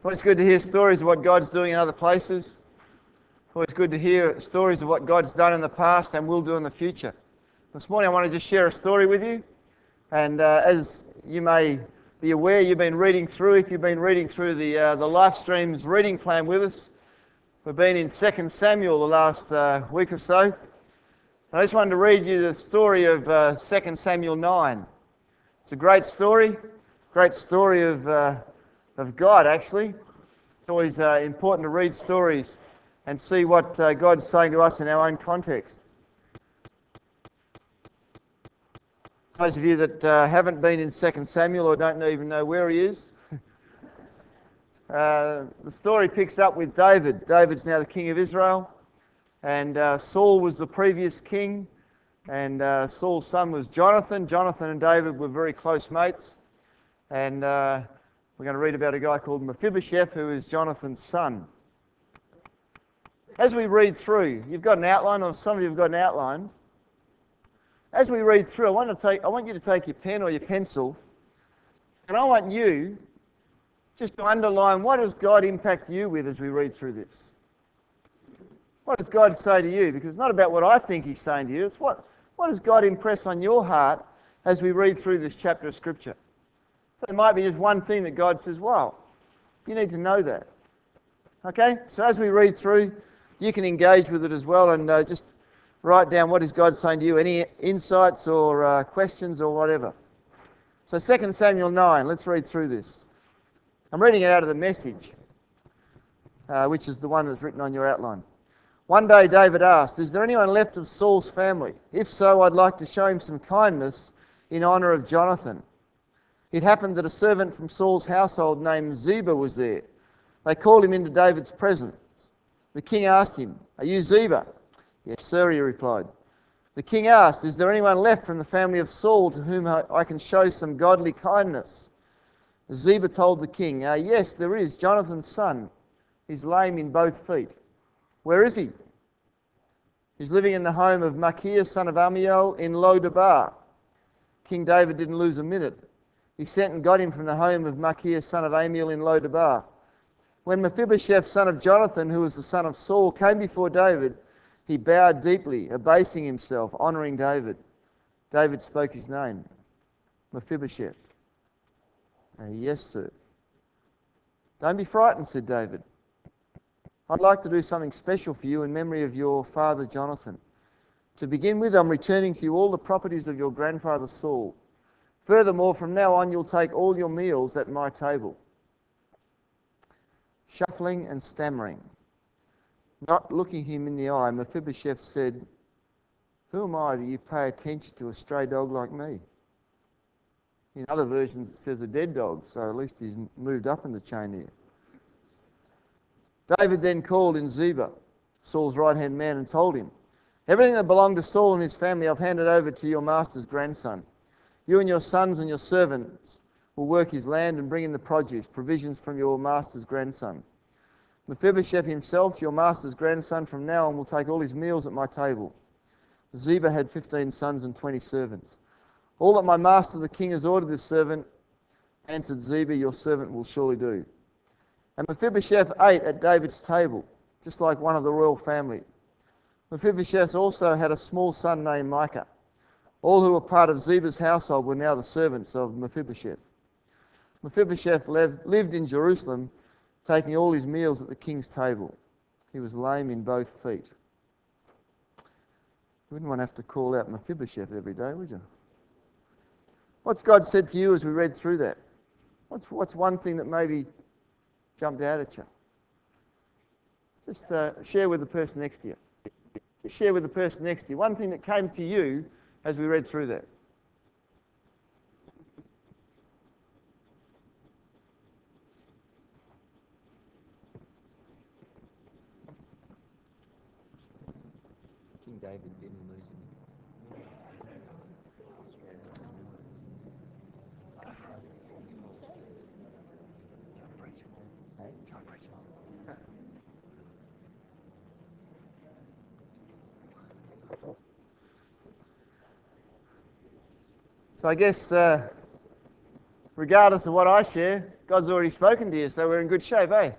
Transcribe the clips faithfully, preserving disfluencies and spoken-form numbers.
Always good to hear stories of what God's doing in other places. Always good to hear stories of what God's done in the past and will do in the future. This morning I want to just share a story with you. And uh, as you may be aware, you've been reading through, if you've been reading through the, uh, the live streams reading plan with us, we've been in Second Samuel the last uh, week or so. I just wanted to read you the story of uh, Second Samuel nine. It's a great story, great story of... Uh, of God, actually. It's always uh, important to read stories and see what uh, God's saying to us in our own context. Those of you that uh, haven't been in Second Samuel or don't even know where he is, uh, the story picks up with David. David's now the king of Israel, and uh, Saul was the previous king, and uh, Saul's son was Jonathan. Jonathan and David were very close mates, and uh, we're going to read about a guy called Mephibosheth, who is Jonathan's son. As we read through, you've got an outline, or some of you have got an outline. As we read through, I want, to take, I want you to take your pen or your pencil, and I want you just to underline, what does God impact you with as we read through this? What does God say to you? Because it's not about what I think he's saying to you, it's what, what does God impress on your heart as we read through this chapter of Scripture? So there might be just one thing that God says, wow, you need to know that. Okay? So as we read through, you can engage with it as well and uh, just write down what is God saying to you, any insights or uh, questions or whatever. So Second Samuel nine, let's read through this. I'm reading it out of the Message, uh, which is the one that's written on your outline. One day David asked, is there anyone left of Saul's family? If so, I'd like to show him some kindness in honour of Jonathan. It happened that a servant from Saul's household named Ziba was there. They called him into David's presence. The king asked him, are you Ziba? Yes, sir, he replied. The king asked, is there anyone left from the family of Saul to whom I can show some godly kindness? Ziba told the king, ah, yes, there is, Jonathan's son. He's lame in both feet. Where is he? He's living in the home of Machir, son of Amiel, in Lo-debar. King David didn't lose a minute. He sent and got him from the home of Machir, son of Amiel, in Lo-debar. When Mephibosheth, son of Jonathan, who was the son of Saul, came before David, he bowed deeply, abasing himself, honouring David. David spoke his name, Mephibosheth. Uh, yes, sir. Don't be frightened, said David. I'd like to do something special for you in memory of your father Jonathan. To begin with, I'm returning to you all the properties of your grandfather Saul. Furthermore, from now on, you'll take all your meals at my table. Shuffling and stammering, not looking him in the eye, Mephibosheth said, who am I that you pay attention to a stray dog like me? In other versions it says a dead dog, so at least he's moved up in the chain here. David then called in Ziba, Saul's right-hand man, and told him, everything that belonged to Saul and his family I've handed over to your master's grandson. You and your sons and your servants will work his land and bring in the produce, provisions from your master's grandson. Mephibosheth himself, your master's grandson, from now on will take all his meals at my table. Ziba had fifteen sons and twenty servants. All that my master the king has ordered this servant, answered Ziba, your servant will surely do. And Mephibosheth ate at David's table, just like one of the royal family. Mephibosheth also had a small son named Micah. All who were part of Ziba's household were now the servants of Mephibosheth. Mephibosheth lived in Jerusalem, taking all his meals at the king's table. He was lame in both feet. You wouldn't want to have to call out Mephibosheth every day, would you? What's God said to you as we read through that? What's, what's one thing that maybe jumped out at you? Just uh, share with the person next to you. Just share with the person next to you. One thing that came to you as we read through that. King David didn't lose him. So I guess uh, regardless of what I share, God's already spoken to you, so we're in good shape, eh?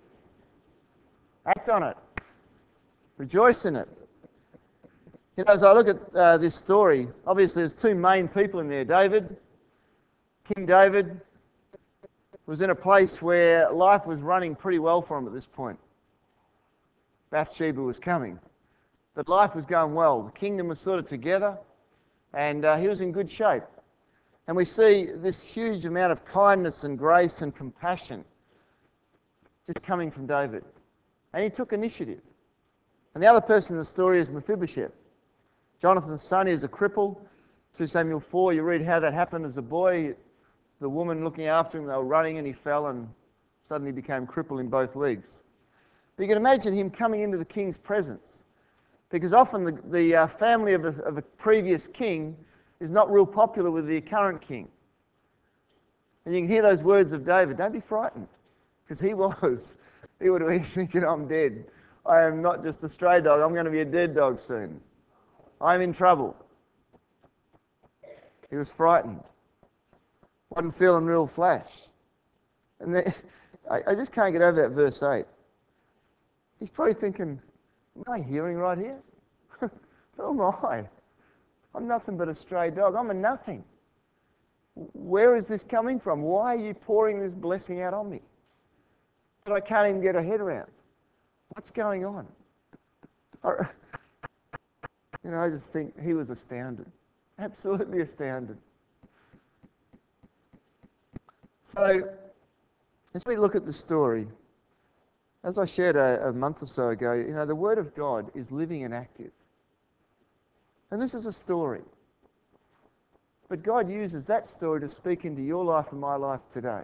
Act on it. Rejoice in it. You know, as I look at uh, this story, obviously there's two main people in there. David, King David, was in a place where life was running pretty well for him at this point. Bathsheba was coming. But life was going well. The kingdom was sort of together, and uh, he was in good shape. And we see this huge amount of kindness and grace and compassion just coming from David. And he took initiative. And the other person in the story is Mephibosheth. Jonathan's son is a cripple. Second Samuel four, you read how that happened as a boy. The woman looking after him, they were running and he fell and suddenly became crippled in both legs. But you can imagine him coming into the king's presence, because often the, the uh, family of a, of a previous king is not real popular with the current king. And you can hear those words of David, don't be frightened, because he was. He would have been thinking, I'm dead. I am not just a stray dog, I'm going to be a dead dog soon. I'm in trouble. He was frightened. Wasn't feeling real flash. And then, I, I just can't get over that verse eight. He's probably thinking, am I hearing right here? Who am I? I'm nothing but a stray dog. I'm a nothing. Where is this coming from? Why are you pouring this blessing out on me that I can't even get a head around? What's going on? You know, I just think he was astounded. Absolutely astounded. So, as we look at the story, as I shared a, a month or so ago, you know, the Word of God is living and active. And this is a story. But God uses that story to speak into your life and my life today.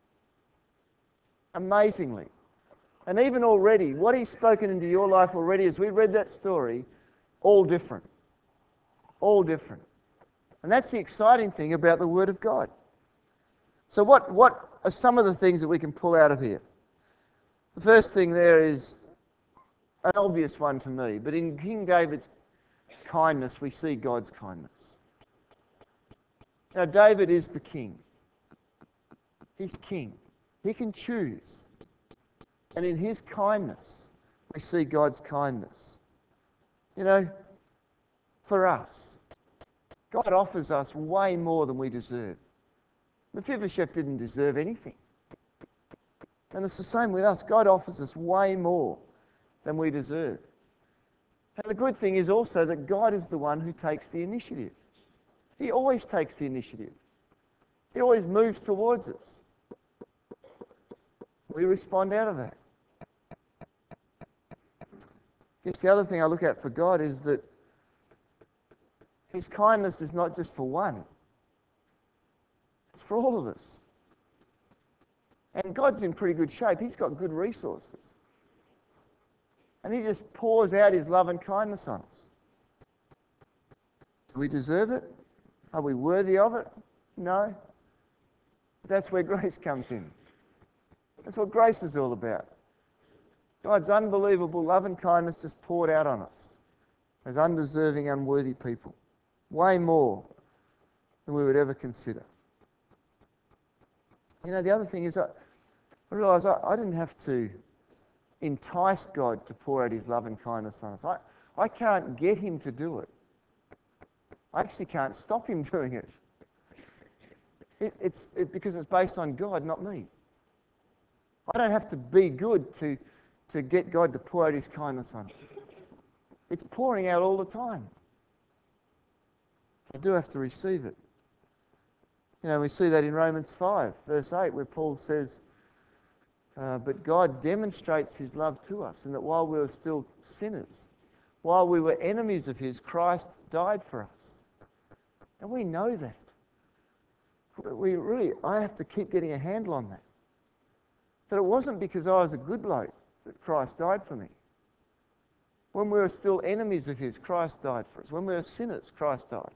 Amazingly. And even already, what He's spoken into your life already, as we read that story, all different. All different. And that's the exciting thing about the Word of God. So what, what are some of the things that we can pull out of here? The first thing there is an obvious one to me, but in King David's kindness, we see God's kindness. Now, David is the king. He's king. He can choose. And in his kindness, we see God's kindness. You know, for us, God offers us way more than we deserve. Mephibosheth didn't deserve anything. And it's the same with us. God offers us way more than we deserve. And the good thing is also that God is the one who takes the initiative. He always takes the initiative. He always moves towards us. We respond out of that. I guess the other thing I look at for God is that His kindness is not just for one. It's for all of us. And God's in pretty good shape. He's got good resources. And He just pours out His love and kindness on us. Do we deserve it? Are we worthy of it? No. But that's where grace comes in. That's what grace is all about. God's unbelievable love and kindness just poured out on us as undeserving, unworthy people. Way more than we would ever consider. You know, the other thing is I, I realise I, I didn't have to entice God to pour out His love and kindness on us. I, I can't get Him to do it. I actually can't stop Him doing it. it it's it, because it's based on God, not me. I don't have to be good to, to get God to pour out His kindness on us. It's pouring out all the time. I do have to receive it. You know, we see that in Romans five, verse eight, where Paul says, uh, but God demonstrates His love to us, and that while we were still sinners, while we were enemies of His, Christ died for us. And we know that. We really, I have to keep getting a handle on that. That it wasn't because I was a good bloke that Christ died for me. When we were still enemies of His, Christ died for us. When we were sinners, Christ died.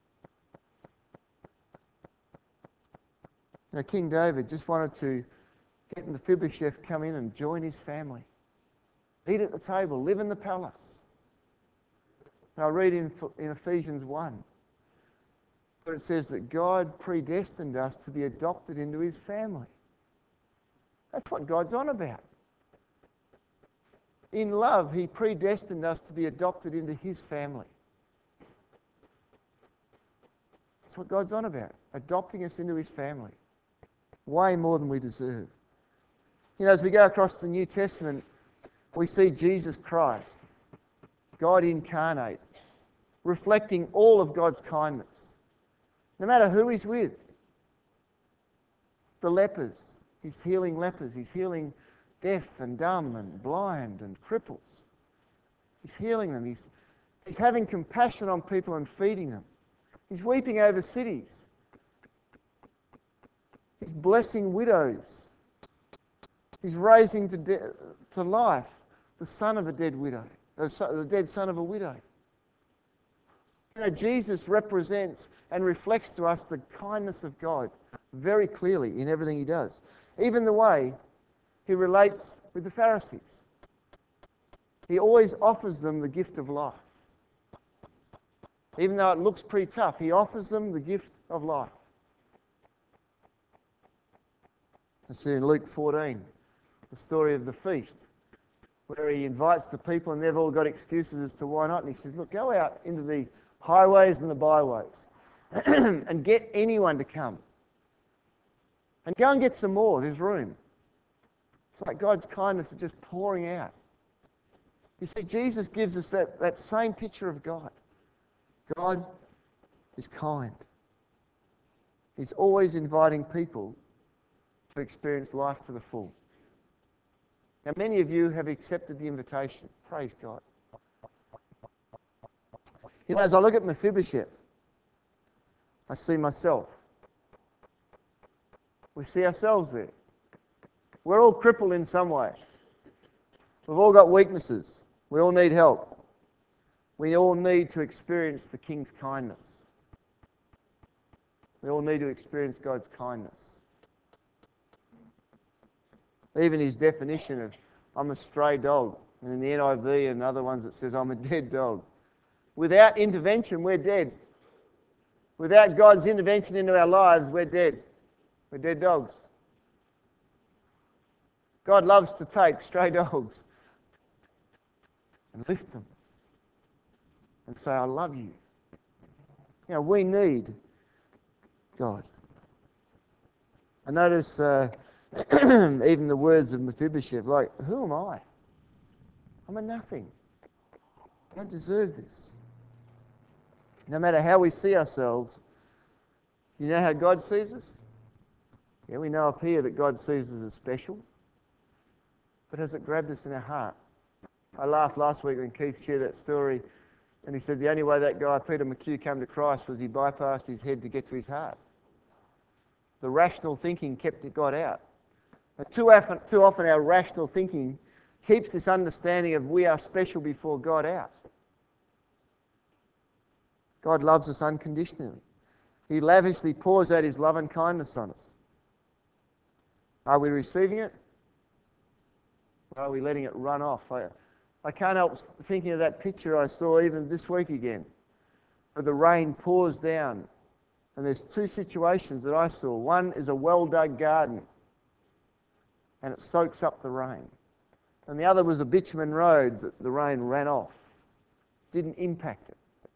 You know, King David just wanted to get Mephibosheth come in and join his family. Eat at the table, live in the palace. And I read in, in Ephesians one, where it says that God predestined us to be adopted into his family. That's what God's on about. In love, he predestined us to be adopted into his family. That's what God's on about, adopting us into his family. Way more than we deserve. You know, as we go across the New Testament, we see Jesus Christ, God incarnate, reflecting all of God's kindness. No matter who he's with. The lepers, he's healing lepers, he's healing deaf and dumb and blind and cripples. He's healing them, he's, he's having compassion on people and feeding them. He's weeping over cities. He's blessing widows. He's raising to, de- to life the son of a dead widow, the dead son of a widow. You know, Jesus represents and reflects to us the kindness of God very clearly in everything he does. Even the way he relates with the Pharisees. He always offers them the gift of life. Even though it looks pretty tough, he offers them the gift of life. I see in Luke fourteen, the story of the feast, where he invites the people and they've all got excuses as to why not. And he says, look, go out into the highways and the byways and get anyone to come. And go and get some more, there's room. It's like God's kindness is just pouring out. You see, Jesus gives us that, that same picture of God. God is kind. He's always inviting people to experience life to the full. Now, many of you have accepted the invitation. Praise God. You know, as I look at Mephibosheth, I see myself. We see ourselves there. We're all crippled in some way. We've all got weaknesses. We all need help. We all need to experience the King's kindness. We all need to experience God's kindness. Even his definition of, I'm a stray dog, and in the N I V and other ones it says, I'm a dead dog. Without intervention, we're dead. Without God's intervention into our lives, we're dead. We're dead dogs. God loves to take stray dogs and lift them and say, I love you. You know, we need God. I notice uh, even the words of Mephibosheth, like, who am I? I'm a nothing. I don't deserve this. No matter how we see ourselves, you know how God sees us? Yeah, we know up here that God sees us as special. But has it grabbed us in our heart? I laughed last week when Keith shared that story and he said the only way that guy, Peter McHugh, came to Christ was he bypassed his head to get to his heart. The rational thinking kept God out. And too often, too often our rational thinking keeps this understanding of we are special before God out. God loves us unconditionally. He lavishly pours out his love and kindness on us. Are we receiving it? Or are we letting it run off? I, I can't help thinking of that picture I saw even this week again, where the rain pours down. And there's two situations that I saw. One is a well-dug garden, and it soaks up the rain. And the other was a bitumen road that the rain ran off. Didn't impact it.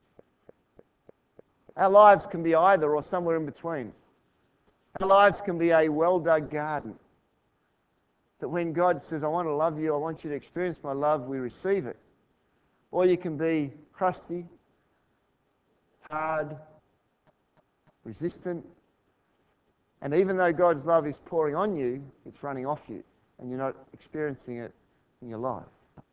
Our lives can be either or somewhere in between. Our lives can be a well-dug garden. That when God says, I want to love you, I want you to experience my love, we receive it. Or you can be crusty, hard, resistant. And even though God's love is pouring on you, it's running off you. And you're not experiencing it in your life.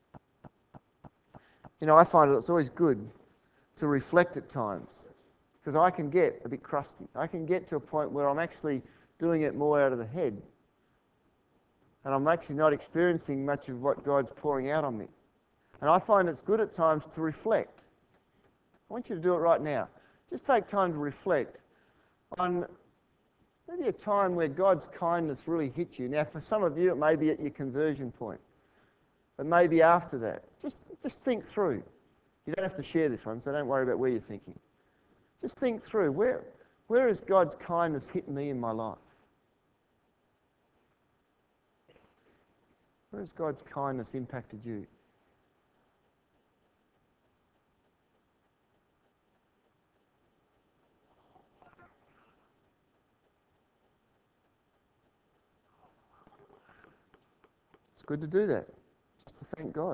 You know, I find it's always good to reflect at times. Because I can get a bit crusty. I can get to a point where I'm actually doing it more out of the head. And I'm actually not experiencing much of what God's pouring out on me. And I find it's good at times to reflect. I want you to do it right now. Just take time to reflect on maybe a time where God's kindness really hit you. Now, for some of you, it may be at your conversion point. But maybe after that. Just, just think through. You don't have to share this one, so don't worry about where you're thinking. Just think through. Where, Where has God's kindness hit me in my life? Where has God's kindness impacted you? It's good to do that, just to thank God,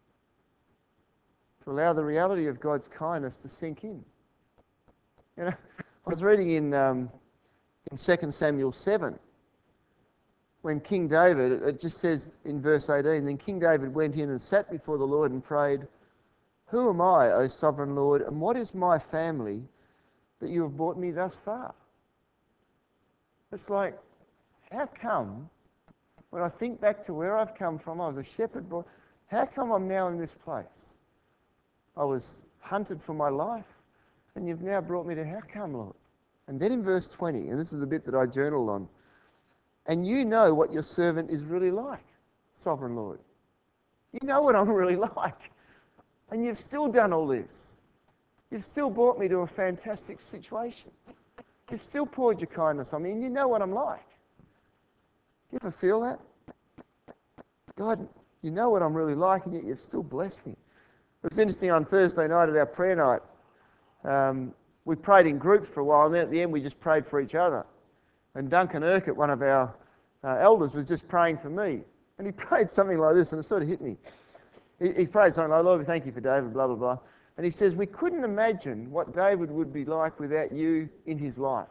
to allow the reality of God's kindness to sink in. You know, I was reading in um, in Second Samuel seven, when King David, it just says in verse eighteen, then King David went in and sat before the Lord and prayed, "Who am I, O sovereign Lord, and what is my family that you have brought me thus far?" It's like, how come, when I think back to where I've come from, I was a shepherd boy, how come I'm now in this place? I was hunted for my life, and you've now brought me to, how come, Lord? And then in verse twenty, and this is the bit that I journaled on, and you know what your servant is really like, sovereign Lord. You know what I'm really like. And you've still done all this. You've still brought me to a fantastic situation. You've still poured your kindness on me, and you know what I'm like. Do you ever feel that? God, you know what I'm really like, and yet you've still blessed me. It was interesting, on Thursday night at our prayer night, um, we prayed in groups for a while, and then at the end we just prayed for each other. And Duncan Urquhart, one of our uh, elders, was just praying for me. And he prayed something like this, and it sort of hit me. He, he prayed something like, "Lord, we thank you for David, blah, blah, blah." And he says, we couldn't imagine what David would be like without you in his life.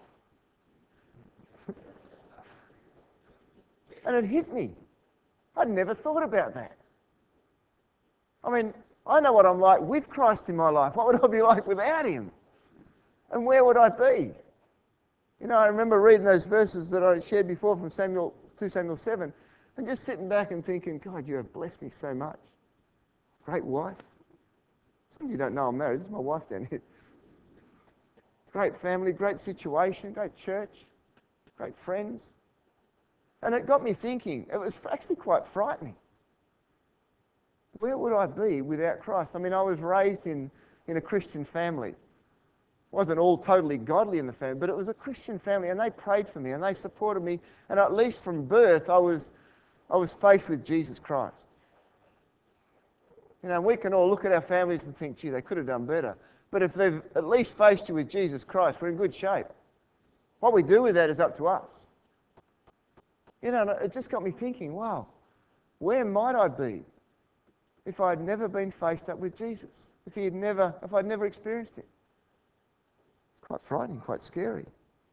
And it hit me. I'd never thought about that. I mean, I know what I'm like with Christ in my life. What would I be like without him? And where would I be? You know, I remember reading those verses that I shared before from Samuel, two Samuel seven, and just sitting back and thinking, God, you have blessed me so much. Great wife. Some of you don't know I'm married. This is my wife down here. Great family, great situation, great church, great friends. And it got me thinking, it was actually quite frightening. Where would I be without Christ? I mean, I was raised in, in a Christian family. It wasn't all totally godly in the family, but it was a Christian family, and they prayed for me and they supported me. And at least from birth, I was, I was faced with Jesus Christ. You know, we can all look at our families and think, gee, they could have done better. But if they've at least faced you with Jesus Christ, we're in good shape. What we do with that is up to us. You know, it just got me thinking, wow, where might I be if I had never been faced up with Jesus? If he had never, if I'd never experienced it? It's quite frightening, quite scary.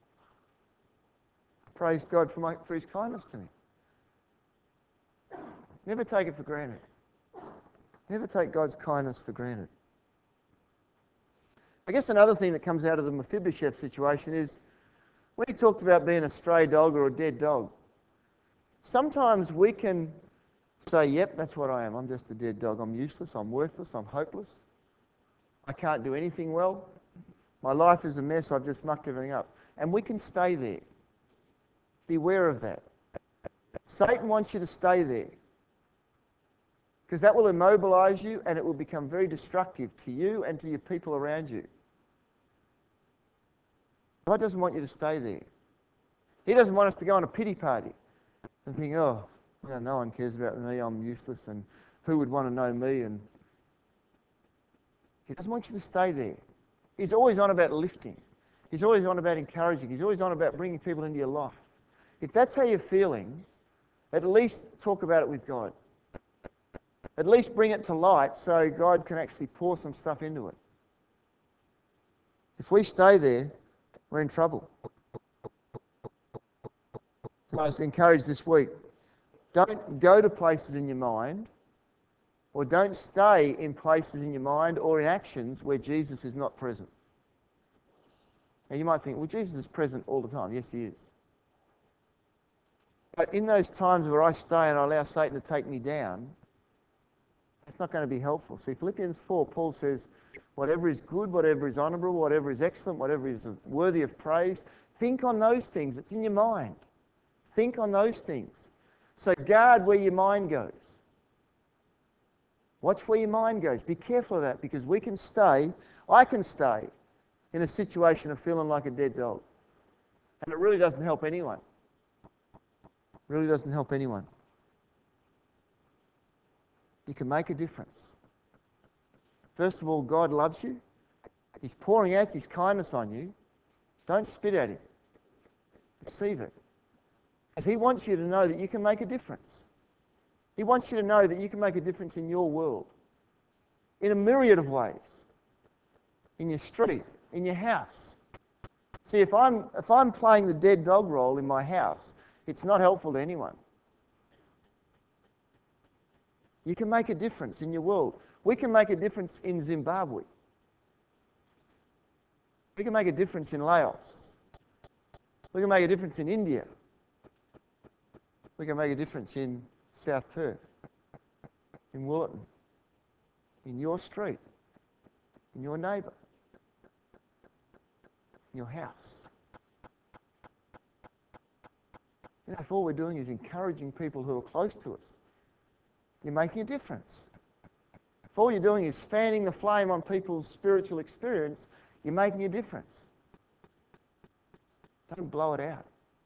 Praise God for, my, for his kindness to me. Never take it for granted. Never take God's kindness for granted. I guess another thing that comes out of the Mephibosheth situation is when he talked about being a stray dog or a dead dog, sometimes we can say, yep, that's what I am. I'm just a dead dog. I'm useless. I'm worthless. I'm hopeless. I can't do anything well. My life is a mess. I've just mucked everything up. And we can stay there. Beware of that. Satan wants you to stay there, because that will immobilize you and it will become very destructive to you and to your people around you. God doesn't want you to stay there. He doesn't want us to go on a pity party and think, oh, well, no one cares about me, I'm useless, and who would want to know me? And he doesn't want you to stay there. He's always on about lifting. He's always on about encouraging. He's always on about bringing people into your life. If that's how you're feeling, at least talk about it with God. At least bring it to light so God can actually pour some stuff into it. If we stay there, we're in trouble. I was encouraged this week, don't go to places in your mind, or don't stay in places in your mind or in actions where Jesus is not present. Now you might think, well, Jesus is present all the time. Yes, he is. But in those times where I stay and I allow Satan to take me down, it's not going to be helpful. See, Philippians four, Paul says, whatever is good, whatever is honourable, whatever is excellent, whatever is worthy of praise, think on those things. It's in your mind. Think on those things. So guard where your mind goes. Watch where your mind goes. Be careful of that, because we can stay, I can stay, in a situation of feeling like a dead dog. And it really doesn't help anyone. It really doesn't help anyone. You can make a difference. First of all, God loves you. He's pouring out His kindness on you. Don't spit at Him. Receive it. Because He wants you to know that you can make a difference. He wants you to know that you can make a difference in your world, in a myriad of ways. In your street, in your house. See, if I'm, if I'm playing the dead dog role in my house, it's not helpful to anyone. You can make a difference in your world. We can make a difference in Zimbabwe. We can make a difference in Laos. We can make a difference in India. We can make a difference in South Perth, in Woollerton, in your street, in your neighbour, in your house. You know, if all we're doing is encouraging people who are close to us, you're making a difference. If all you're doing is fanning the flame on people's spiritual experience, you're making a difference. Don't blow it out.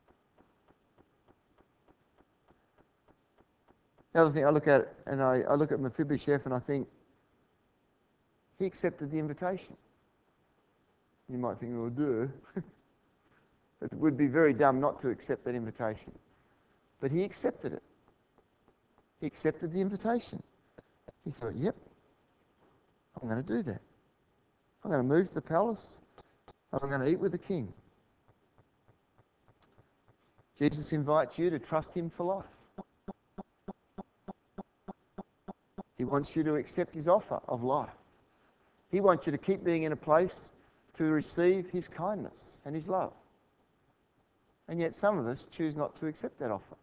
The other thing I look at, and I, I look at Mephibosheth and I think, he accepted the invitation. You might think, well, duh. It would be very dumb not to accept that invitation. But he accepted it. He accepted the invitation. He thought, yep, I'm going to do that. I'm going to move to the palace. I'm going to eat with the king. Jesus invites you to trust Him for life. He wants you to accept His offer of life. He wants you to keep being in a place to receive His kindness and His love. And yet some of us choose not to accept that offer.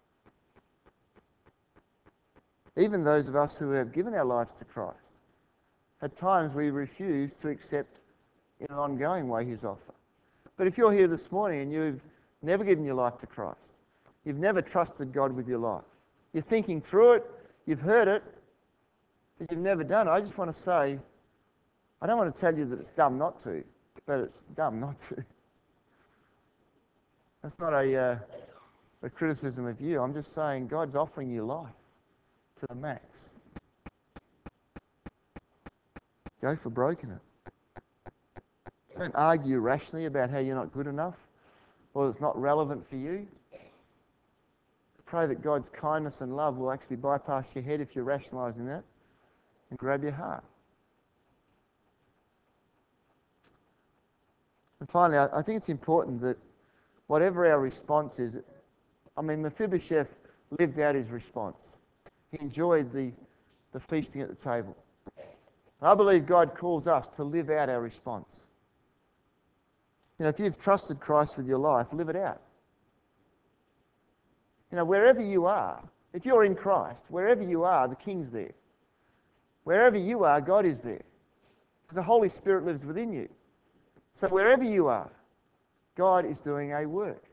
Even those of us who have given our lives to Christ, at times we refuse to accept in an ongoing way His offer. But if you're here this morning and you've never given your life to Christ, you've never trusted God with your life, you're thinking through it, you've heard it, but you've never done it, I just want to say, I don't want to tell you that it's dumb not to, but it's dumb not to. That's not a, uh, a criticism of you. I'm just saying God's offering you life to the max. Go for broken it. Don't argue rationally about how you're not good enough or it's not relevant for you. Pray that God's kindness and love will actually bypass your head if you're rationalising that and grab your heart. And finally, I, I think it's important that whatever our response is, I mean, Mephibosheth lived out his response. He enjoyed the, the feasting at the table. And I believe God calls us to live out our response. You know, if you've trusted Christ with your life, live it out. You know, wherever you are, if you're in Christ, wherever you are, the King's there. Wherever you are, God is there. Because the Holy Spirit lives within you. So wherever you are, God is doing a work.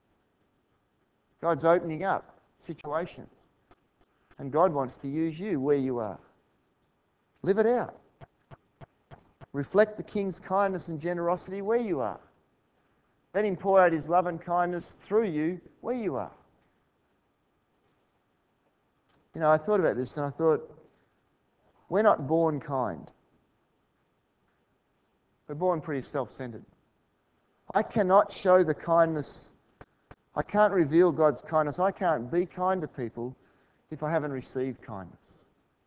God's opening up situations. And God wants to use you where you are. Live it out. Reflect the King's kindness and generosity where you are. Let Him pour out His love and kindness through you where you are. You know, I thought about this and I thought, we're not born kind. We're born pretty self-centered. I cannot show the kindness, I can't reveal God's kindness, I can't be kind to people if I haven't received kindness.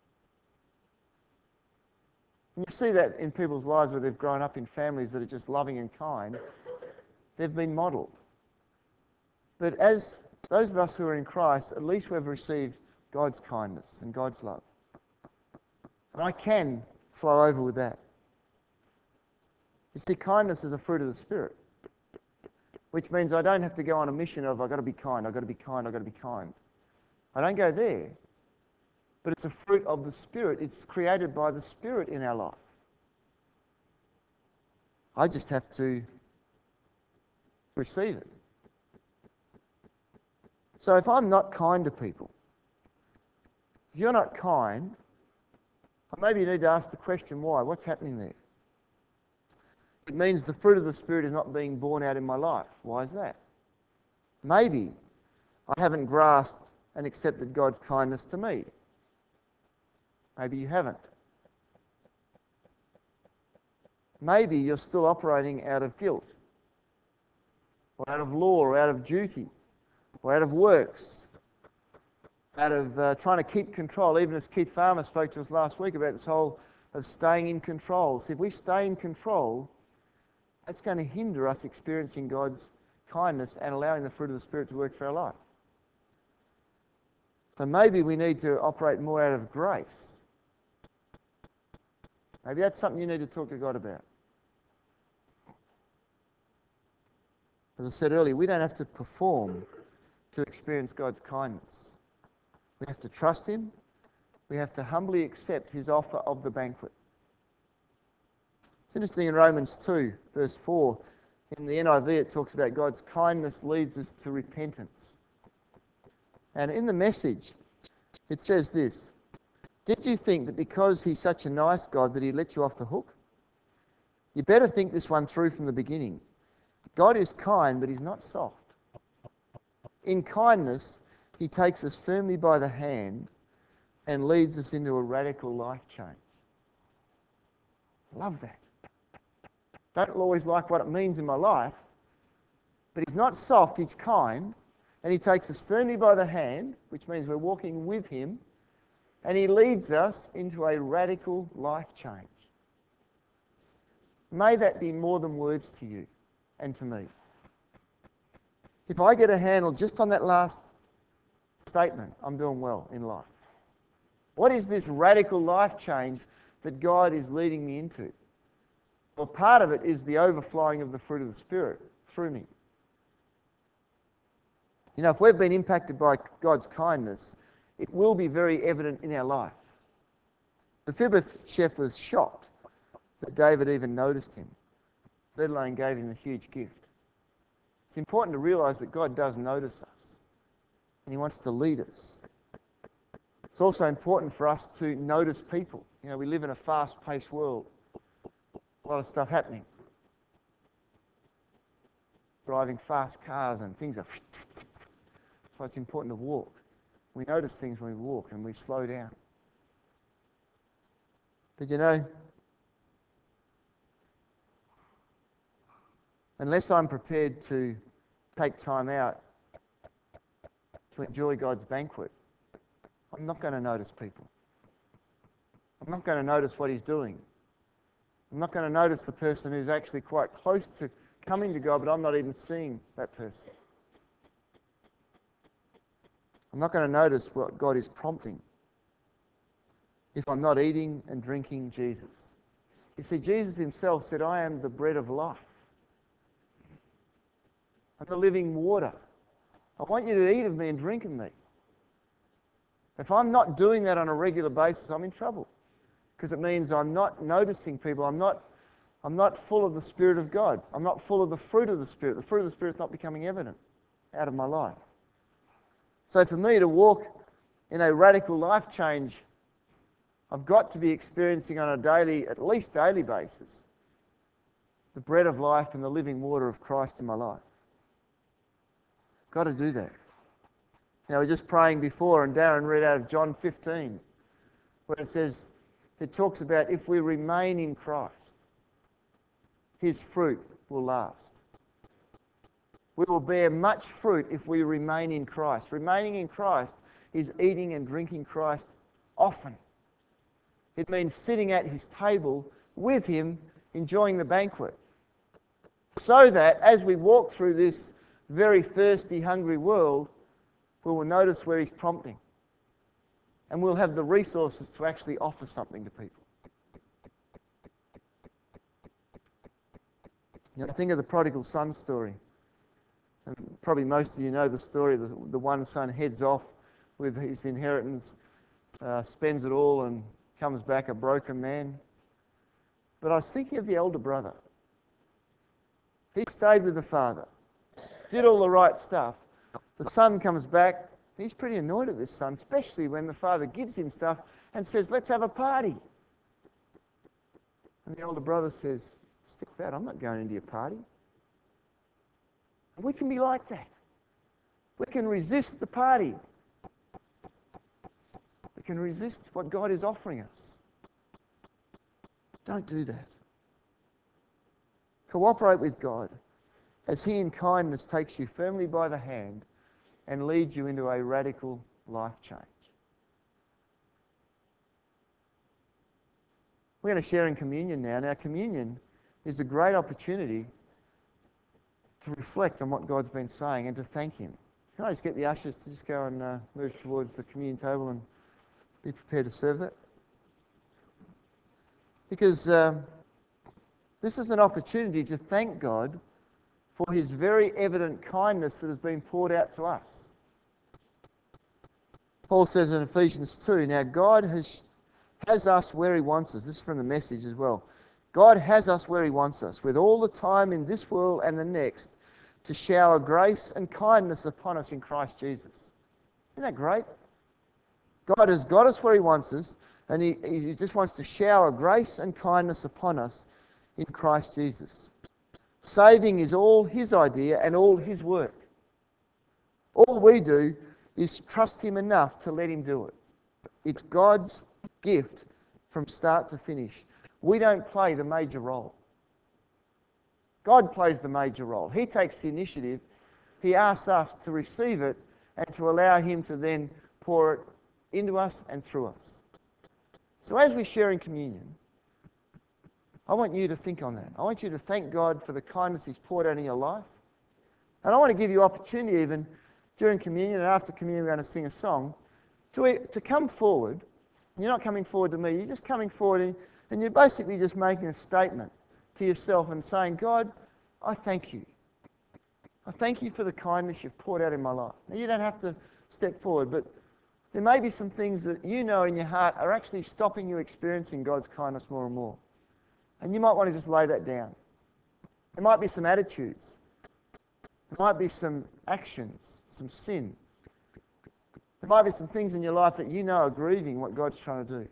And you see that in people's lives where they've grown up in families that are just loving and kind. They've been modelled. But as those of us who are in Christ, at least we've received God's kindness and God's love. And I can flow over with that. You see, kindness is a fruit of the Spirit, which means I don't have to go on a mission of I've got to be kind, I've got to be kind, I've got to be kind. I don't go there. But it's a fruit of the Spirit. It's created by the Spirit in our life. I just have to receive it. So if I'm not kind to people, if you're not kind, maybe you need to ask the question, why? What's happening there? it means the fruit of the Spirit is not being born out in my life. Why is that? Maybe I haven't grasped and accepted God's kindness to me. Maybe you haven't. Maybe you're still operating out of guilt, or out of law, or out of duty, or out of works, out of uh, trying to keep control. Even as Keith Farmer spoke to us last week about this whole of staying in control. So if we stay in control, that's going to hinder us experiencing God's kindness and allowing the fruit of the Spirit to work through our life. So maybe we need to operate more out of grace. Maybe that's something you need to talk to God about. As I said earlier, we don't have to perform to experience God's kindness. We have to trust Him. We have to humbly accept His offer of the banquet. It's interesting in Romans two, verse four, in the N I V it talks about God's kindness leads us to repentance. And in the Message, it says this: did you think that because He's such a nice God that He let you off the hook? You better think this one through from the beginning. God is kind, but He's not soft. In kindness, He takes us firmly by the hand and leads us into a radical life change. Love that. Don't always like what it means in my life, but He's not soft, He's kind, and He takes us firmly by the hand, which means we're walking with Him, and He leads us into a radical life change. May that be more than words to you and to me. If I get a handle just on that last statement, I'm doing well in life. What is this radical life change that God is leading me into? Well, part of it is the overflowing of the fruit of the Spirit through me. You know, if we've been impacted by God's kindness, it will be very evident in our life. Mephibosheth was shocked that David even noticed him, let alone gave him the huge gift. It's important to realise that God does notice us, and He wants to lead us. It's also important for us to notice people. You know, we live in a fast-paced world. A lot of stuff happening. Driving fast cars and things are... That's why it's important to walk. We notice things when we walk and we slow down. But you know, unless I'm prepared to take time out to enjoy God's banquet, I'm not going to notice people. I'm not going to notice what He's doing. I'm not going to notice the person who's actually quite close to coming to God, but I'm not even seeing that person. I'm not going to notice what God is prompting if I'm not eating and drinking Jesus. You see, Jesus Himself said, I am the bread of life. I'm the living water. I want you to eat of me and drink of me. If I'm not doing that on a regular basis, I'm in trouble. Because it means I'm not noticing people. I'm not, I'm not full of the Spirit of God. I'm not full of the fruit of the Spirit. The fruit of the Spirit is not becoming evident out of my life. So for me to walk in a radical life change, I've got to be experiencing on a daily, at least daily basis, the bread of life and the living water of Christ in my life. Got to do that. You know, we were just praying before, and Darren read out of John fifteen, where it says, it talks about if we remain in Christ, His fruit will last. We will bear much fruit if we remain in Christ. Remaining in Christ is eating and drinking Christ often. It means sitting at His table with Him, enjoying the banquet. So that as we walk through this very thirsty, hungry world, we will notice where He's prompting. And we'll have the resources to actually offer something to people. You know, think of the prodigal son story. And probably most of you know the story. The, the one son heads off with his inheritance, uh, spends it all and comes back a broken man. But I was thinking of the elder brother. He stayed with the father, did all the right stuff. The son comes back. He's pretty annoyed at this son, especially when the father gives him stuff and says, let's have a party. And the older brother says, stick that, I'm not going into your party. We can be like that. We can resist the party. We can resist what God is offering us. Don't do that. Cooperate with God as He in kindness takes you firmly by the hand and leads you into a radical life change. We're going to share in communion now. Now, communion is a great opportunity to reflect on what God's been saying and to thank Him. Can I just get the ushers to just go and uh, move towards the communion table and be prepared to serve that? Because um, this is an opportunity to thank God for His very evident kindness that has been poured out to us. Paul says in Ephesians two, now God has, has us where He wants us. This is from the Message as well. God has us where He wants us, with all the time in this world and the next, to shower grace and kindness upon us in Christ Jesus. Isn't that great? God has got us where He wants us, and He, he just wants to shower grace and kindness upon us in Christ Jesus. Saving is all His idea and all His work. All we do is trust Him enough to let Him do it. It's God's gift from start to finish. We don't play the major role. God plays the major role. He takes the initiative. He asks us to receive it and to allow Him to then pour it into us and through us. So as we share in communion, I want you to think on that. I want you to thank God for the kindness He's poured out in your life. And I want to give you opportunity even during communion and after communion we're going to sing a song to, to come forward. You're not coming forward to me, you're just coming forward and, and you're basically just making a statement to yourself and saying, God, I thank You. I thank You for the kindness You've poured out in my life. Now you don't have to step forward, but there may be some things that you know in your heart are actually stopping you experiencing God's kindness more and more. And you might want to just lay that down. There might be some attitudes. There might be some actions, some sin. There might be some things in your life that you know are grieving what God's trying to do.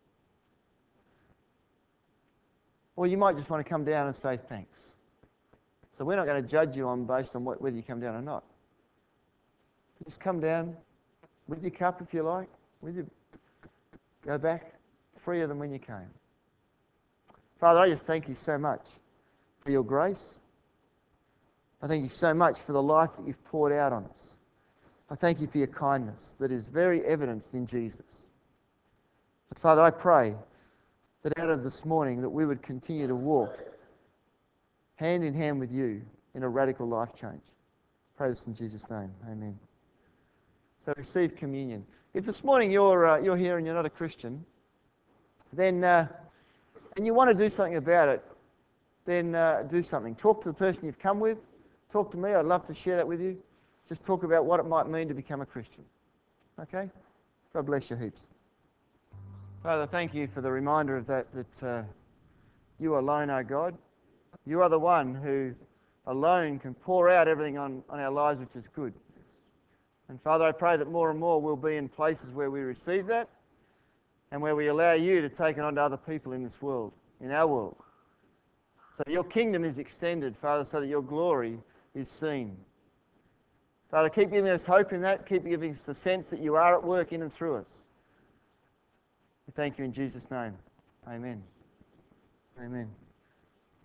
Or you might just want to come down and say thanks. So we're not going to judge you on based on what, whether you come down or not. Just come down with your cup if you like. With your, go back freer than when you came. Father, I just thank You so much for Your grace. I thank You so much for the life that You've poured out on us. I thank You for Your kindness that is very evidenced in Jesus. But Father, I pray that out of this morning that we would continue to walk hand in hand with You in a radical life change. I pray this in Jesus' name. Amen. So receive communion. If this morning you're uh, you're here and you're not a Christian, then uh, and you want to do something about it, then uh, do something. Talk to the person you've come with. Talk to me. I'd love to share that with you. Just talk about what it might mean to become a Christian. Okay? God bless you heaps. Father, thank You for the reminder of that, that uh, You alone are God. You are the one who alone can pour out everything on, on our lives which is good. And Father, I pray that more and more we'll be in places where we receive that and where we allow You to take it on to other people in this world, in our world. So Your kingdom is extended, Father, so that Your glory is seen. Father, keep giving us hope in that. Keep giving us the sense that You are at work in and through us. We thank You in Jesus' name. Amen. Amen.